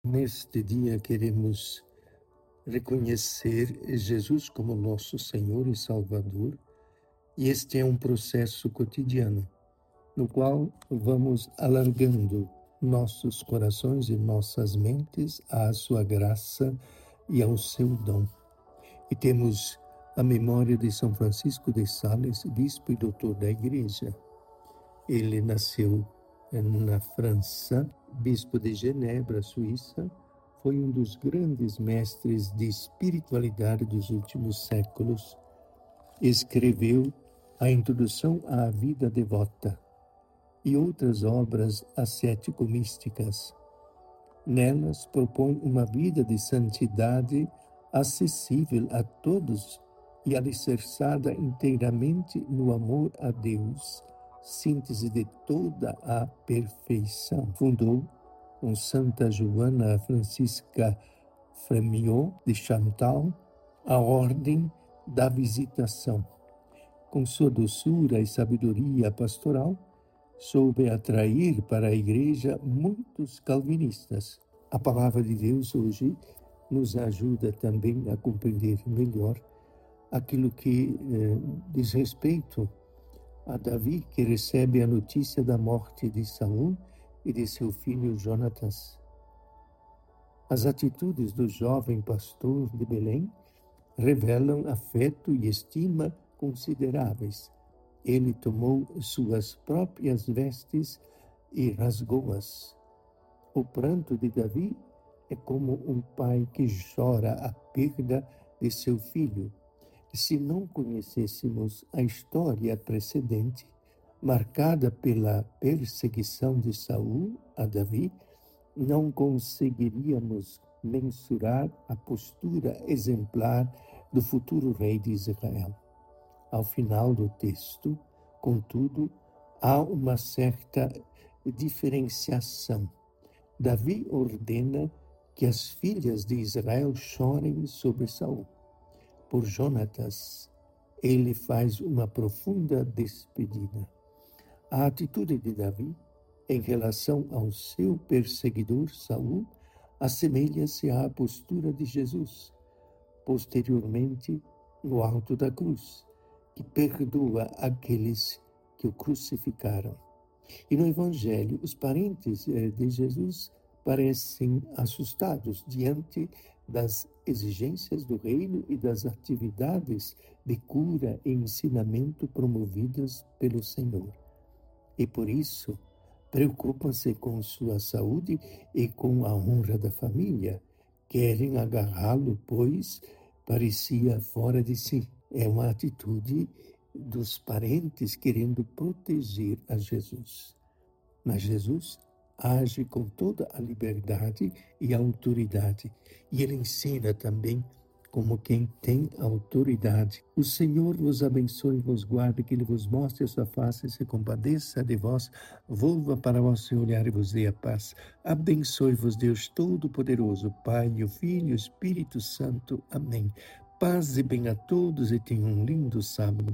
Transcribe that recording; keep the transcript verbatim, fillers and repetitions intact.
Neste dia queremos reconhecer Jesus como nosso Senhor e Salvador, e este é um processo cotidiano, no qual vamos alargando nossos corações e nossas mentes à sua graça e ao seu dom. E temos a memória de São Francisco de Sales, bispo e doutor da Igreja. Ele nasceu na França, bispo de Genebra, Suíça, foi um dos grandes mestres de espiritualidade dos últimos séculos. Escreveu a Introdução à Vida Devota e outras obras ascético-místicas. Nelas propõe uma vida de santidade acessível a todos e alicerçada inteiramente no amor a Deus, síntese de toda a perfeição. Fundou com Santa Joana Francisca Frémyot de Chantal a Ordem da Visitação. Com sua doçura e sabedoria pastoral, soube atrair para a Igreja muitos calvinistas. A palavra de Deus hoje nos ajuda também a compreender melhor aquilo que eh, diz respeito a Davi, que recebe a notícia da morte de Saul e de seu filho Jonatas. As atitudes do jovem pastor de Belém revelam afeto e estima consideráveis. Ele tomou suas próprias vestes e rasgou-as. O pranto de Davi é como um pai que chora a perda de seu filho. Se não conhecêssemos a história precedente, marcada pela perseguição de Saul a Davi, não conseguiríamos mensurar a postura exemplar do futuro rei de Israel. Ao final do texto, contudo, há uma certa diferenciação. Davi ordena que as filhas de Israel chorem sobre Saul. Por Jonatas, ele faz uma profunda despedida. A atitude de Davi em relação ao seu perseguidor Saul assemelha-se à postura de Jesus, posteriormente no alto da cruz, que perdoa aqueles que o crucificaram. E no Evangelho, os parentes de Jesus parecem assustados diante das exigências do reino e das atividades de cura e ensinamento promovidas pelo Senhor. E por isso, preocupam-se com sua saúde e com a honra da família. Querem agarrá-lo, pois parecia fora de si. É uma atitude dos parentes querendo proteger a Jesus. Mas Jesus age com toda a liberdade e autoridade. E ele ensina também como quem tem autoridade. O Senhor vos abençoe e vos guarde, que ele vos mostre a sua face e se compadeça de vós, volva para vós seu olhar e vos dê a paz. Abençoe-vos Deus Todo-Poderoso, Pai, o Filho e o Espírito Santo. Amém. Paz e bem a todos e tenham um lindo sábado.